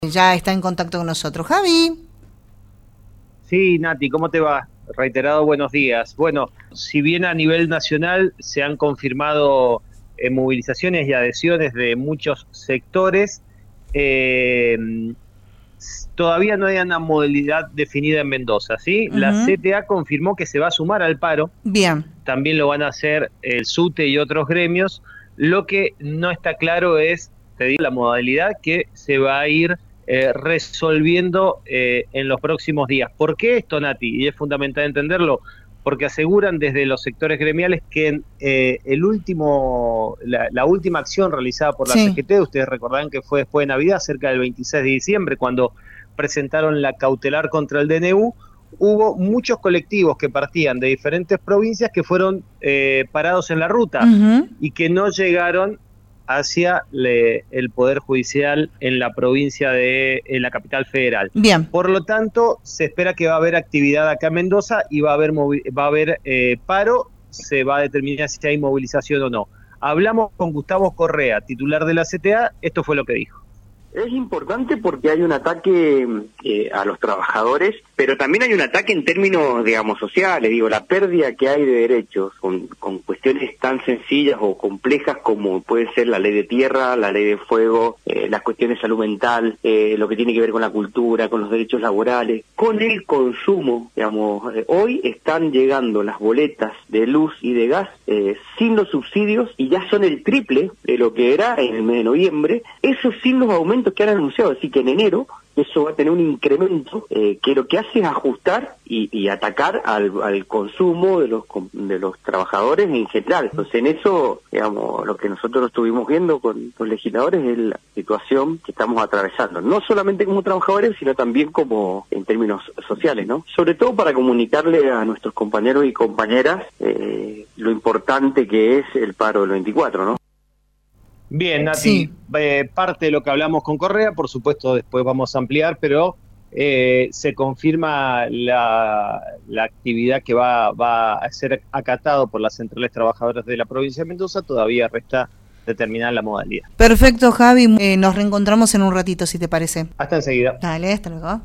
Ya está en contacto con nosotros. Javi. Sí, Nati, ¿cómo te va? Reiterado buenos días. Bueno, si bien a nivel nacional se han confirmado movilizaciones y adhesiones de muchos sectores, eh, todavía no hay una modalidad definida en Mendoza, ¿sí? La Ujú. CTA confirmó que se va a sumar al paro, Bien. también lo van a hacer el SUTE y otros gremios. Lo que no está claro es, te digo, la modalidad que se va a ir resolviendo en los próximos días. ¿Por qué esto, Nati? Y es fundamental entenderlo, porque aseguran desde los sectores gremiales que la última acción realizada por la Sí. CGT, ustedes recordarán que fue después de Navidad, cerca del 26 de diciembre, cuando presentaron la cautelar contra el DNU, hubo muchos colectivos que partían de diferentes provincias que fueron parados en la ruta Ujú. y que no llegaron hacia el Poder Judicial en la provincia en la capital federal. Bien. Por lo tanto, se espera que va a haber actividad acá en Mendoza y va a haber paro, se va a determinar si hay movilización o no. Hablamos con Gustavo Correa, titular de la CTA, esto fue lo que dijo. Es importante porque hay un ataque a los trabajadores, pero también hay un ataque en términos, digamos, sociales. Digo, la pérdida que hay de derechos con cuestiones tan sencillas o complejas como puede ser la ley de tierra, la ley de fuego, las cuestiones de salud mental, lo que tiene que ver con la cultura, con los derechos laborales, con el consumo. Digamos, hoy están llegando las boletas de luz y de gas sin los subsidios y ya son el triple de lo que era en el mes de noviembre. Eso sin los aumentos que han anunciado, así que en enero eso va a tener un incremento que lo que hace es ajustar y atacar al consumo de los trabajadores en general. Entonces en eso, digamos, lo que nosotros estuvimos viendo con los legisladores es la situación que estamos atravesando, no solamente como trabajadores, sino también como en términos sociales, ¿no? Sobre todo para comunicarle a nuestros compañeros y compañeras lo importante que es el paro del 24, ¿no? Bien, Nati, Sí. parte de lo que hablamos con Correa, por supuesto después vamos a ampliar, pero se confirma la actividad que va a ser acatado por las centrales trabajadoras de la provincia de Mendoza. Todavía resta determinar la modalidad. Perfecto, Javi. Nos reencontramos en un ratito, si te parece. Hasta enseguida. Dale, hasta luego.